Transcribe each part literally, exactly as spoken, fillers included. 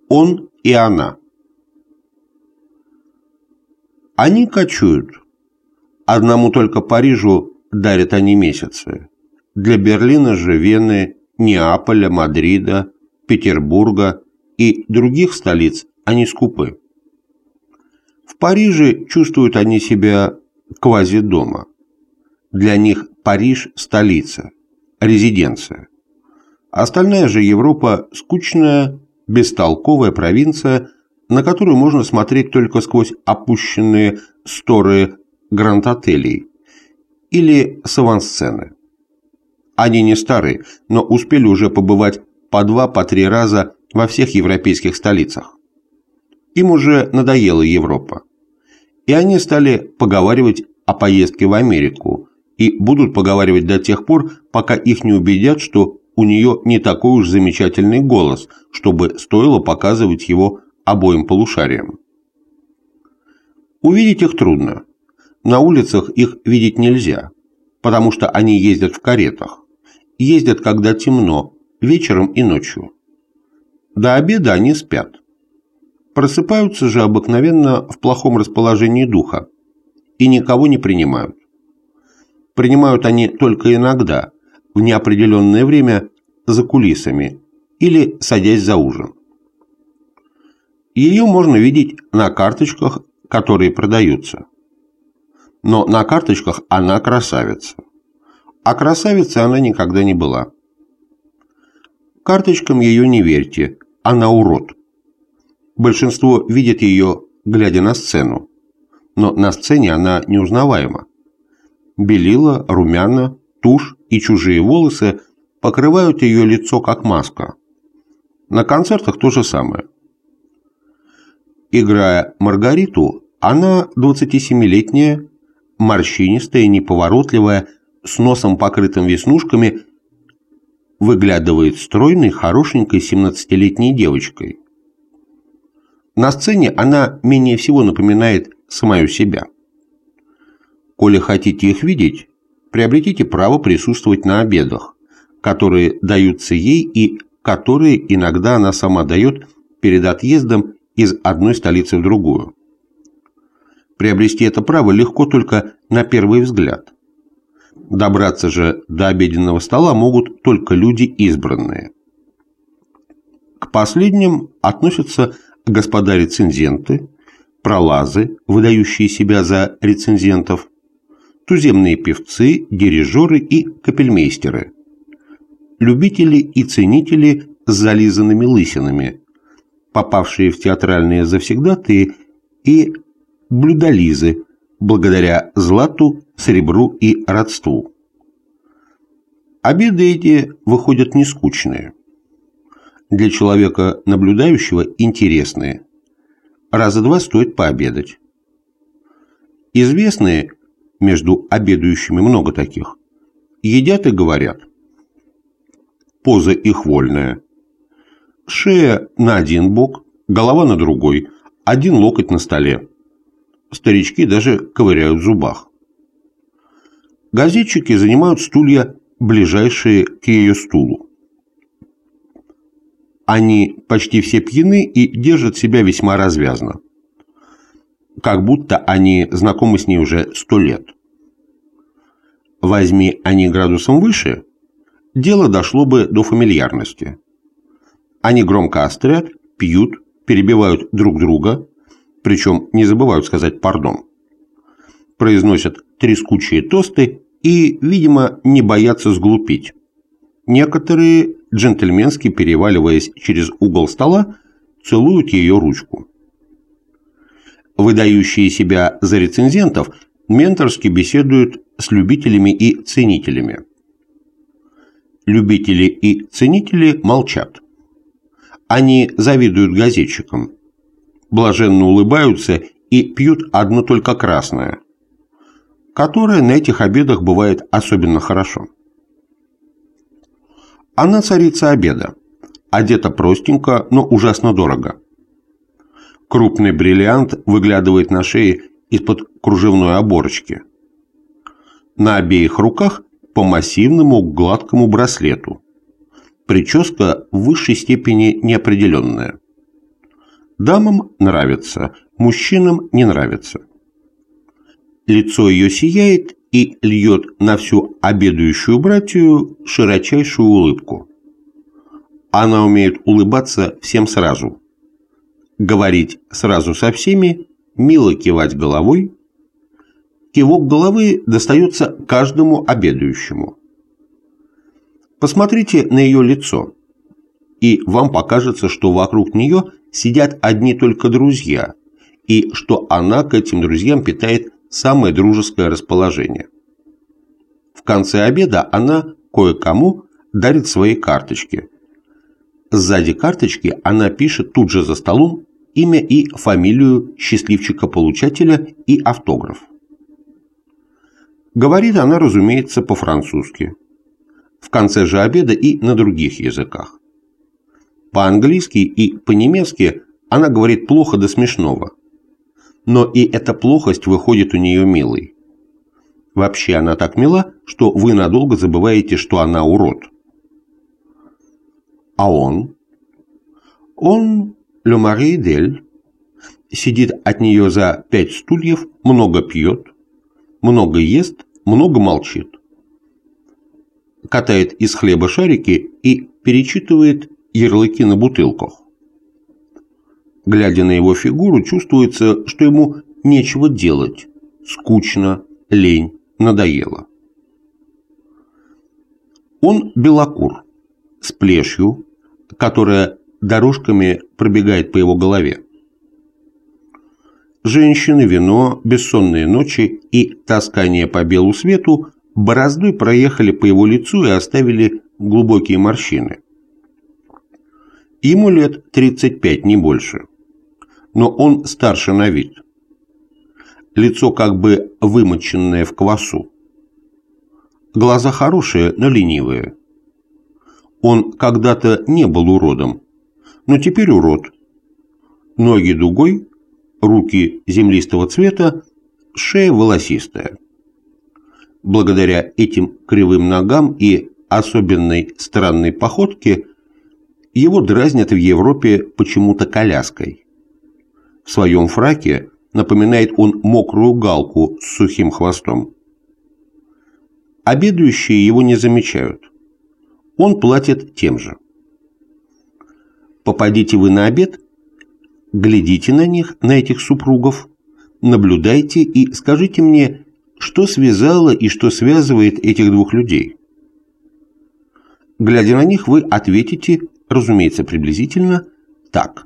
Он и она. Они кочуют. Одному только Парижу дарят они месяцы. Для Берлина же, Вены, Неаполя, Мадрида, Петербурга и других столиц они скупы. В Париже чувствуют они себя квази дома. Для них Париж – столица, резиденция. Остальная же Европа – скучная, бестолковая провинция, на которую можно смотреть только сквозь опущенные сторы гранд-отелей или савансцены. Они не старые, но успели уже побывать по два, по три раза во всех европейских столицах. Им уже надоела Европа. И они стали поговаривать о поездке в Америку и будут поговаривать до тех пор, пока их не убедят, что у нее не такой уж замечательный голос, чтобы стоило показывать его обоим полушариям. Увидеть их трудно. На улицах их видеть нельзя, потому что они ездят в каретах. Ездят, когда темно, вечером и ночью. До обеда они спят. Просыпаются же обыкновенно в плохом расположении духа и никого не принимают. Принимают они только иногда, в неопределенное время, за кулисами или садясь за ужин. Ее можно видеть на карточках, которые продаются. Но на карточках она красавица. А красавицей она никогда не была. Карточкам ее не верьте, она урод. Большинство видит ее, глядя на сцену. Но на сцене она неузнаваема. Белила, румяна, тушь и чужие волосы покрывают ее лицо как маска. На концертах то же самое. Играя Маргариту, она двадцатисемилетняя, морщинистая, неповоротливая, с носом покрытым веснушками, выглядывает стройной, хорошенькой семнадцатилетней девочкой. На сцене она менее всего напоминает самую себя. Коли хотите их видеть, приобретите право присутствовать на обедах, которые даются ей и которые иногда она сама дает перед отъездом из одной столицы в другую. Приобрести это право легко только на первый взгляд. Добраться же до обеденного стола могут только люди избранные. К последним относятся господа рецензенты, пролазы, выдающие себя за рецензентов, туземные певцы, дирижеры и капельмейстеры, любители и ценители с зализанными лысинами, попавшие в театральные завсегдатые и блюдолизы, благодаря злату, серебру и родству. Обеды эти выходят нескучные. Для человека, наблюдающего, интересные. Раза два стоит пообедать. Известные, между обедающими много таких, едят и говорят. Поза их вольная. Шея на один бок, голова на другой, один локоть на столе. Старички даже ковыряют в зубах. Газетчики занимают стулья, ближайшие к ее стулу. Они почти все пьяны и держат себя весьма развязно. Как будто они знакомы с ней уже сто лет. Возьми они градусом выше, дело дошло бы до фамильярности. Они громко острят, пьют, перебивают друг друга, причем не забывают сказать «пардон». Произносят трескучие тосты и, видимо, не боятся сглупить. Некоторые, джентльменски переваливаясь через угол стола, целуют ее ручку. Выдающие себя за рецензентов менторски беседуют с любителями и ценителями. Любители и ценители молчат. Они завидуют газетчикам, блаженно улыбаются и пьют одно только красное, которое на этих обедах бывает особенно хорошо. Она царица обеда, одета простенько, но ужасно дорого. Крупный бриллиант выглядывает на шее из-под кружевной оборочки. На обеих руках по массивному гладкому браслету. Прическа в высшей степени неопределенная. Дамам нравится, мужчинам не нравится. Лицо ее сияет и льет на всю обедающую братью широчайшую улыбку. Она умеет улыбаться всем сразу, говорить сразу со всеми, мило кивать головой. Кивок головы достается каждому обедающему. Посмотрите на ее лицо, и вам покажется, что вокруг нее сидят одни только друзья, и что она к этим друзьям питает самое дружеское расположение. В конце обеда она кое-кому дарит свои карточки. Сзади карточки она пишет тут же за столом имя и фамилию счастливчика-получателя и автограф. Говорит она, разумеется, по-французски. В конце же обеда и на других языках. По-английски и по-немецки она говорит плохо до смешного. Но и эта плохость выходит у нее милой. Вообще она так мила, что вы надолго забываете, что она урод. А он? Он, le mari d'elle, сидит от нее за пять стульев, много пьет, много ест, много молчит. Катает из хлеба шарики и перечитывает ярлыки на бутылках. Глядя на его фигуру, чувствуется, что ему нечего делать, скучно, лень, надоело. Он белокур, с плешью, которая дорожками пробегает по его голове. Женщины, вино, бессонные ночи и таскание по белу свету бороздой проехали по его лицу и оставили глубокие морщины. Ему лет тридцать пять, не больше, но он старше на вид. Лицо как бы вымоченное в квасу. Глаза хорошие, но ленивые. Он когда-то не был уродом, но теперь урод. Ноги дугой, руки землистого цвета, шея волосистая. Благодаря этим кривым ногам и особенной странной походке его дразнят в Европе почему-то коляской. В своем фраке напоминает он мокрую галку с сухим хвостом. Обедающие его не замечают. Он платит тем же. Попадите вы на обед, глядите на них, на этих супругов, наблюдайте и скажите мне, что связало и что связывает этих двух людей. Глядя на них, вы ответите, разумеется, приблизительно так.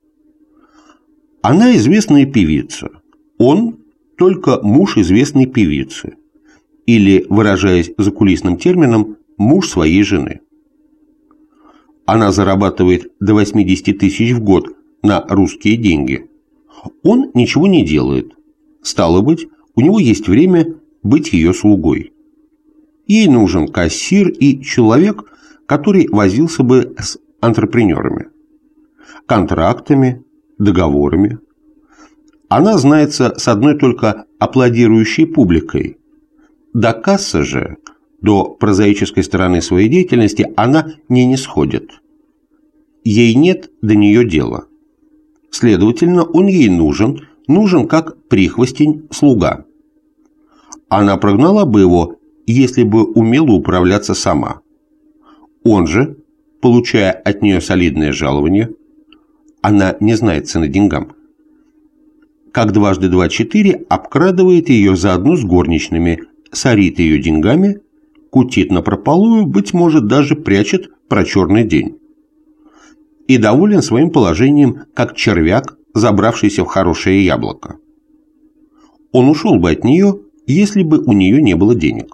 Она известная певица, он только муж известной певицы, или, выражаясь закулисным термином, муж своей жены. Она зарабатывает до восьмидесяти тысяч в год на русские деньги. Он ничего не делает. Стало быть, у него есть время быть ее слугой. Ей нужен кассир и человек, который возился бы с антрепренерами, контрактами, договорами. Она знается с одной только аплодирующей публикой. До кассы же, до прозаической стороны своей деятельности она не нисходит. Ей нет до нее дела. Следовательно, он ей нужен, нужен как прихвостень слуга. Она прогнала бы его, если бы умела управляться сама. Он же, получая от нее солидное жалование, она не знает цены деньгам, как дважды два четыре обкрадывает ее заодно с горничными, сорит ее деньгами, кутит напропалую, быть может, даже прячет про черный день. И доволен своим положением, как червяк, забравшийся в хорошее яблоко. Он ушел бы от нее, если бы у нее не было денег.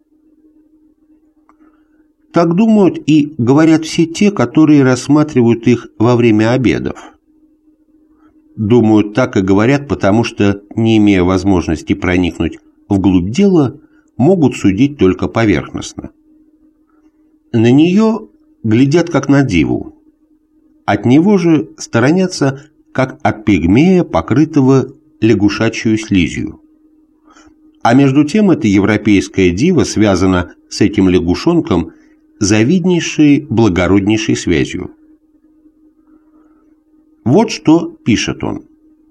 Так думают и говорят все те, которые рассматривают их во время обедов. Думают так и говорят, потому что, не имея возможности проникнуть вглубь дела, могут судить только поверхностно. На нее глядят как на диву. От него же сторонятся, как от пигмея, покрытого лягушачьей слизью. А между тем эта европейская дива связана с этим лягушонком завиднейшей, благороднейшей связью. Вот что пишет он.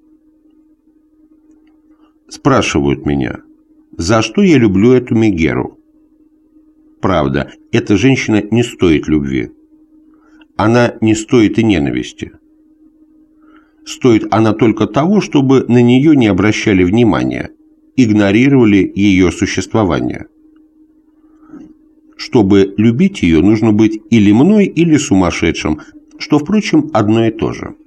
Спрашивают меня, за что я люблю эту Мегеру. Правда, эта женщина не стоит любви. Она не стоит и ненависти. Стоит она только того, чтобы на нее не обращали внимания, игнорировали ее существование. Чтобы любить ее, нужно быть или мной, или сумасшедшим, что, впрочем, одно и то же.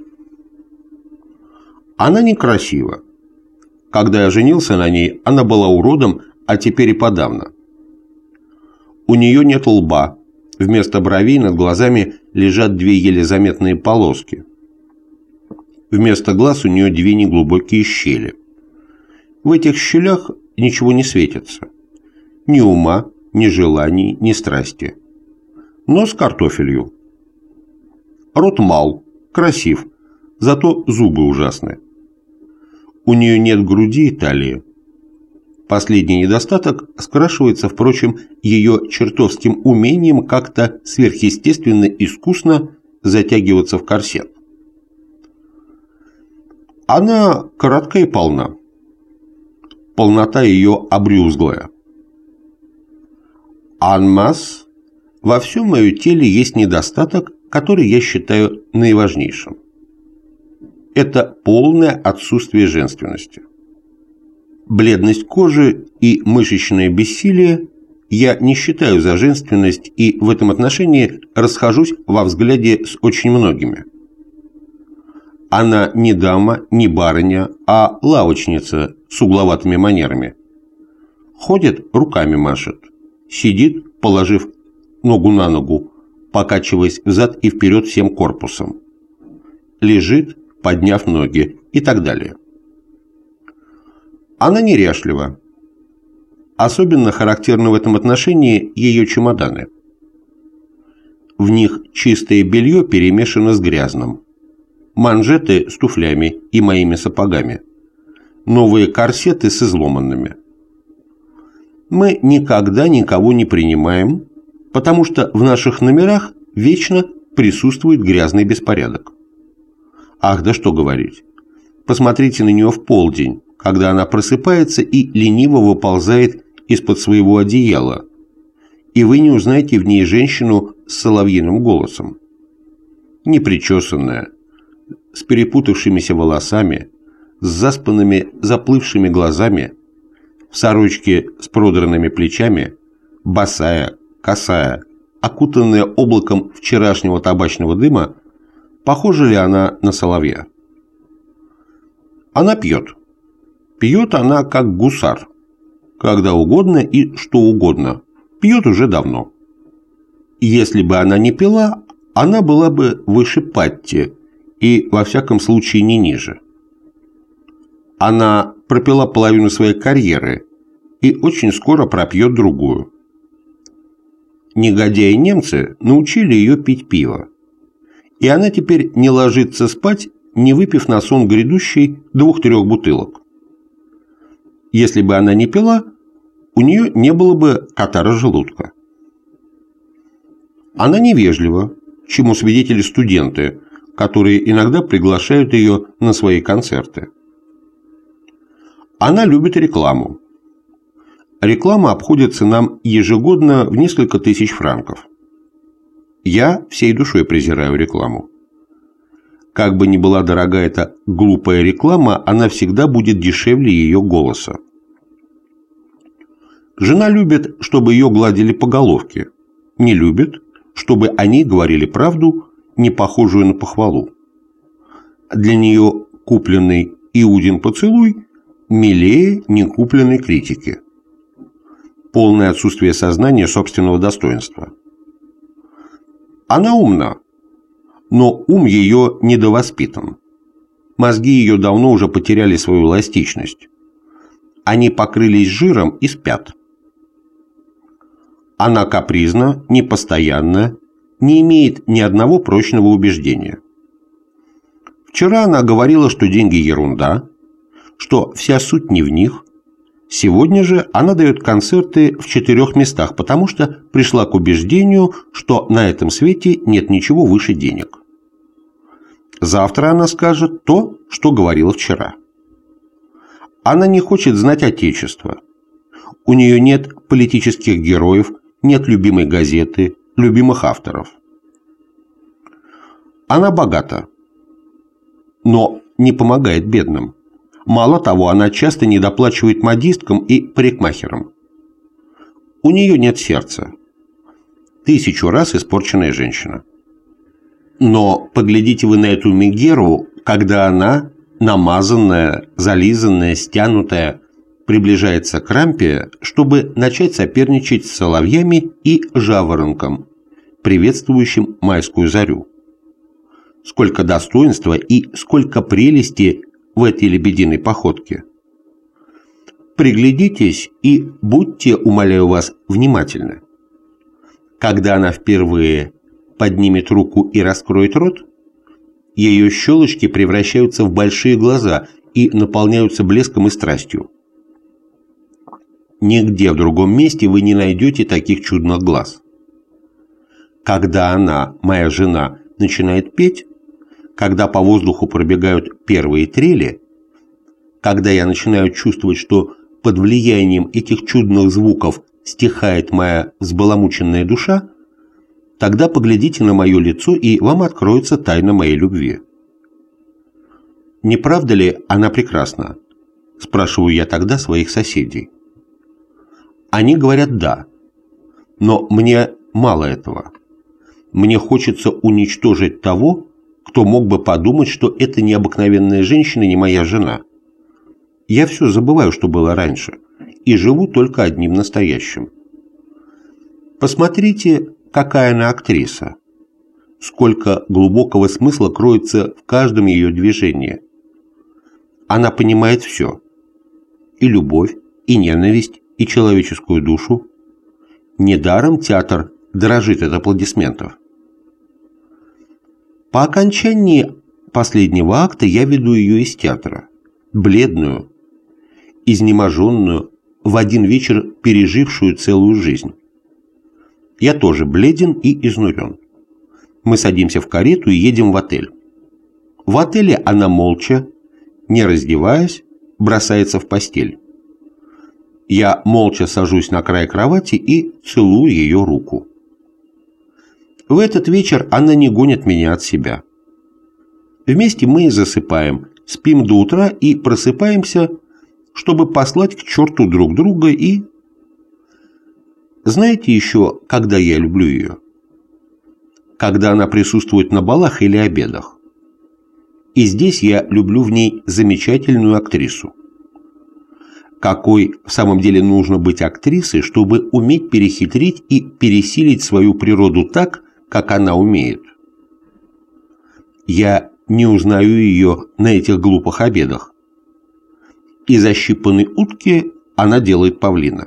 Она некрасива. Когда я женился на ней, она была уродом, а теперь и подавно. У нее нет лба. Вместо бровей над глазами лежат две еле заметные полоски. Вместо глаз у нее две неглубокие щели. В этих щелях ничего не светится. Ни ума, ни желаний, ни страсти. Нос картофелью. Рот мал, красив, зато зубы ужасны. У нее нет груди и талии. Последний недостаток скрашивается, впрочем, ее чертовским умением как-то сверхъестественно искусно затягиваться в корсет. Она коротка и полна. Полнота ее обрюзглая. Анмас, во всем моем теле есть недостаток, который я считаю наиважнейшим. Это полное отсутствие женственности. Бледность кожи и мышечное бессилие я не считаю за женственность и в этом отношении расхожусь во взгляде с очень многими. Она не дама, не барыня, а лавочница с угловатыми манерами. Ходит, руками машет. Сидит, положив ногу на ногу, покачиваясь взад и вперед всем корпусом. Лежит, подняв ноги и так далее. Она неряшлива. Особенно характерны в этом отношении ее чемоданы. В них чистое белье перемешано с грязным. Манжеты с туфлями и моими сапогами. Новые корсеты с изломанными. Мы никогда никого не принимаем, потому что в наших номерах вечно присутствует грязный беспорядок. Ах, да что говорить. Посмотрите на нее в полдень, когда она просыпается и лениво выползает из-под своего одеяла, и вы не узнаете в ней женщину с соловьиным голосом. Непричесанная, с перепутавшимися волосами, с заспанными заплывшими глазами, в сорочке с продранными плечами, босая, косая, окутанная облаком вчерашнего табачного дыма, похожа ли она на соловья? Она пьет. Пьет она как гусар. Когда угодно и что угодно. Пьет уже давно. Если бы она не пила, она была бы выше Патти и, во всяком случае, не ниже. Она пропила половину своей карьеры и очень скоро пропьет другую. Негодяи-немцы научили ее пить пиво. И она теперь не ложится спать, не выпив на сон грядущий двух-трех бутылок. Если бы она не пила, у нее не было бы катара желудка. Она невежлива, чему свидетели студенты, которые иногда приглашают ее на свои концерты. Она любит рекламу. Реклама обходится нам ежегодно в несколько тысяч франков. Я всей душой презираю рекламу. Как бы ни была дорога эта глупая реклама, она всегда будет дешевле ее голоса. Жена любит, чтобы ее гладили по головке. Не любит, чтобы они говорили правду, не похожую на похвалу. Для нее купленный Иудин поцелуй милее некупленной критики. Полное отсутствие сознания собственного достоинства. Она умна, но ум ее недовоспитан. Мозги ее давно уже потеряли свою эластичность. Они покрылись жиром и спят. Она капризна, непостоянна, не имеет ни одного прочного убеждения. Вчера она говорила, что деньги ерунда, что вся суть не в них. Сегодня же она дает концерты в четырех местах, потому что пришла к убеждению, что на этом свете нет ничего выше денег. Завтра она скажет то, что говорила вчера. Она не хочет знать Отечество. У нее нет политических героев, нет любимой газеты, любимых авторов. Она богата, но не помогает бедным. Мало того, она часто недоплачивает модисткам и парикмахерам. У нее нет сердца. Тысячу раз испорченная женщина. Но поглядите вы на эту Мегеру, когда она, намазанная, зализанная, стянутая, приближается к рампе, чтобы начать соперничать с соловьями и жаворонком, приветствующим майскую зарю. Сколько достоинства и сколько прелести в этой лебединой походке. Приглядитесь и будьте, умоляю вас, внимательны. Когда она впервые поднимет руку и раскроет рот, ее щелочки превращаются в большие глаза и наполняются блеском и страстью. Нигде в другом месте вы не найдете таких чудных глаз. Когда она, моя жена, начинает петь, когда по воздуху пробегают первые трели, когда я начинаю чувствовать, что под влиянием этих чудных звуков стихает моя взбаламученная душа, тогда поглядите на мое лицо, и вам откроется тайна моей любви. Не правда ли она прекрасна? Спрашиваю я тогда своих соседей. Они говорят «да», но мне мало этого. Мне хочется уничтожить того, кто мог бы подумать, что эта необыкновенная женщина не моя жена. Я все забываю, что было раньше, и живу только одним настоящим. Посмотрите, какая она актриса. Сколько глубокого смысла кроется в каждом ее движении. Она понимает все. И любовь, и ненависть, и человеческую душу. Недаром театр дрожит от аплодисментов. По окончании последнего акта я веду ее из театра, бледную, изнеможенную, в один вечер пережившую целую жизнь. Я тоже бледен и изнурен. Мы садимся в карету и едем в отель. В отеле она молча, не раздеваясь, бросается в постель. Я молча сажусь на край кровати и целую ее руку. В этот вечер она не гонит меня от себя. Вместе мы засыпаем, спим до утра и просыпаемся, чтобы послать к черту друг друга и... Знаете еще, когда я люблю ее? Когда она присутствует на балах или обедах. И здесь я люблю в ней замечательную актрису. Какой в самом деле нужно быть актрисой, чтобы уметь перехитрить и пересилить свою природу так, как она умеет. Я не узнаю ее на этих глупых обедах. Из ощипанной утки она делает павлина.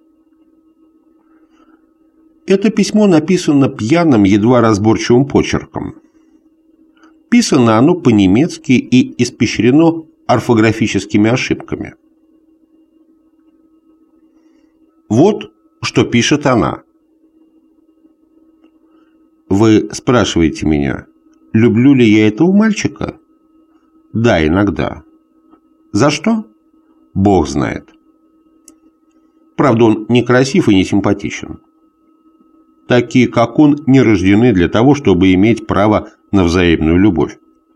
Это письмо написано пьяным, едва разборчивым почерком. Писано оно по-немецки и испещрено орфографическими ошибками. Вот что пишет она. Вы спрашиваете меня, люблю ли я этого мальчика? Да, иногда. За что? Бог знает. Правда, он некрасив и не симпатичен. Такие, как он, не рождены для того, чтобы иметь право на взаимную любовь.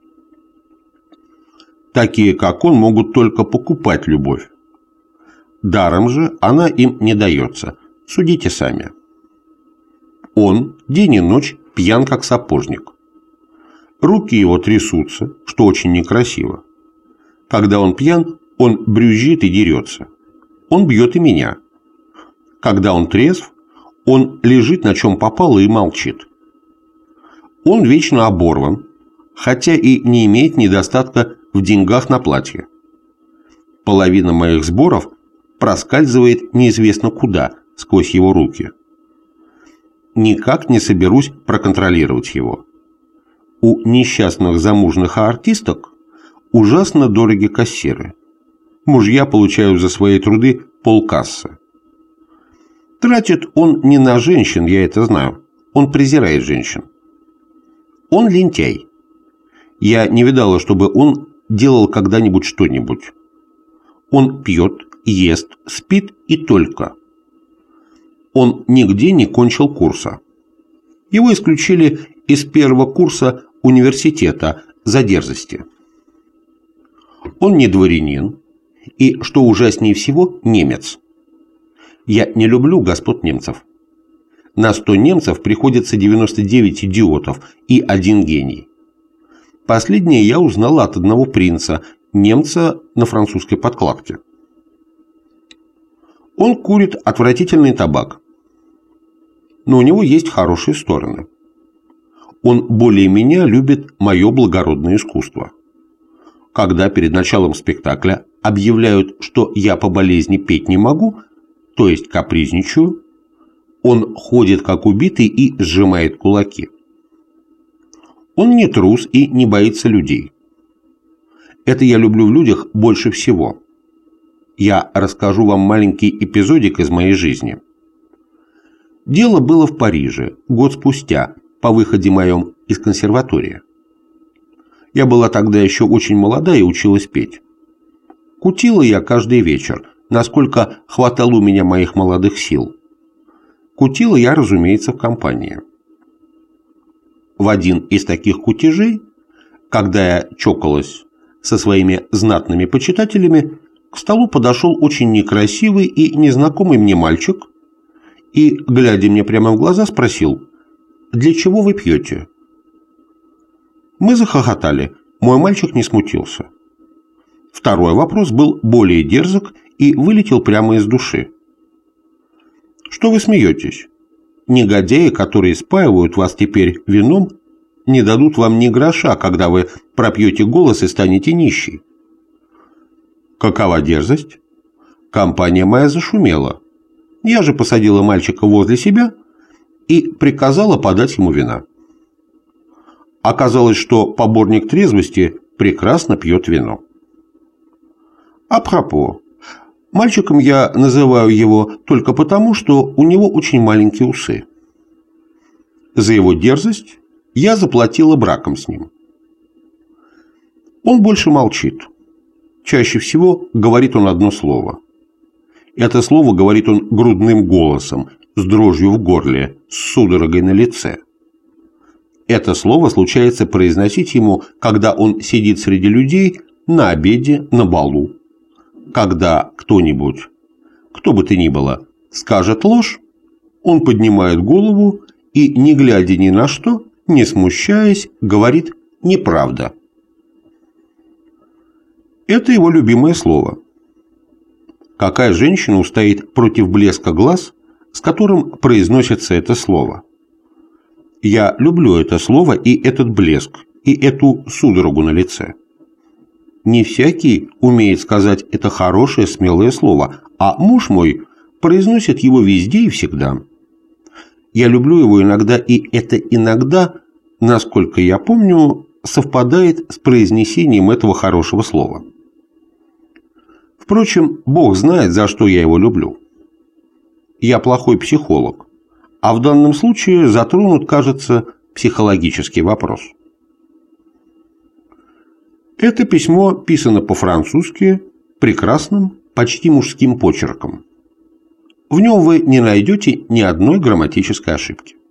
Такие, как он, могут только покупать любовь. Даром же она им не дается. Судите сами. Он день и ночь пьян, как сапожник. Руки его трясутся, что очень некрасиво. Когда он пьян, он брюзжит и дерется. Он бьет и меня. Когда он трезв, он лежит на чем попало и молчит. Он вечно оборван, хотя и не имеет недостатка в деньгах на платье. Половина моих сборов проскальзывает неизвестно куда сквозь его руки. Никак не соберусь проконтролировать его. У несчастных замужних артисток ужасно дороги кассиры. Мужья получают за свои труды полкассы. Тратит он не на женщин, я это знаю. Он презирает женщин. Он лентяй. Я не видала, чтобы он делал когда-нибудь что-нибудь. Он пьет, ест, спит и только. Он нигде не кончил курса. Его исключили из первого курса университета за дерзости. Он не дворянин и, что ужаснее всего, немец. Я не люблю господ немцев. На сто немцев приходится девяносто девять идиотов и один гений. Последнее я узнала от одного принца, немца на французской подкладке. Он курит отвратительный табак. Но у него есть хорошие стороны. Он более меня любит мое благородное искусство. Когда перед началом спектакля объявляют, что я по болезни петь не могу, то есть капризничаю, он ходит как убитый и сжимает кулаки. Он не трус и не боится людей. Это я люблю в людях больше всего. Я расскажу вам маленький эпизодик из моей жизни. Дело было в Париже, год спустя, по выходе моем из консерватории. Я была тогда еще очень молода и училась петь. Кутила я каждый вечер, насколько хватало у меня моих молодых сил. Кутила я, разумеется, в компании. В один из таких кутежей, когда я чокалась со своими знатными почитателями, к столу подошел очень некрасивый и незнакомый мне мальчик и, глядя мне прямо в глаза, спросил: «Для чего вы пьете?» Мы захохотали, мой мальчик не смутился. Второй вопрос был более дерзок и вылетел прямо из души. «Что вы смеетесь? Негодяи, которые спаивают вас теперь вином, не дадут вам ни гроша, когда вы пропьете голос и станете нищей». Какова дерзость? Компания моя зашумела. Я же посадила мальчика возле себя и приказала подать ему вина. Оказалось, что поборник трезвости прекрасно пьет вино. Апропо, мальчиком я называю его только потому, что у него очень маленькие усы. За его дерзость я заплатила браком с ним. Он больше молчит. Чаще всего говорит он одно слово. Это слово говорит он грудным голосом, с дрожью в горле, с судорогой на лице. Это слово случается произносить ему, когда он сидит среди людей на обеде, на балу. Когда кто-нибудь, кто бы то ни было, скажет ложь, он поднимает голову и, не глядя ни на что, не смущаясь, говорит «неправда». Это его любимое слово. Какая женщина устоит против блеска глаз, с которым произносится это слово? Я люблю это слово и этот блеск, и эту судорогу на лице. Не всякий умеет сказать это хорошее, смелое слово, а муж мой произносит его везде и всегда. Я люблю его иногда, и это иногда, насколько я помню, совпадает с произнесением этого хорошего слова. Впрочем, Бог знает, за что я его люблю. Я плохой психолог, а в данном случае затронут, кажется, психологический вопрос. Это письмо писано по-французски прекрасным, почти мужским почерком. В нем вы не найдете ни одной грамматической ошибки.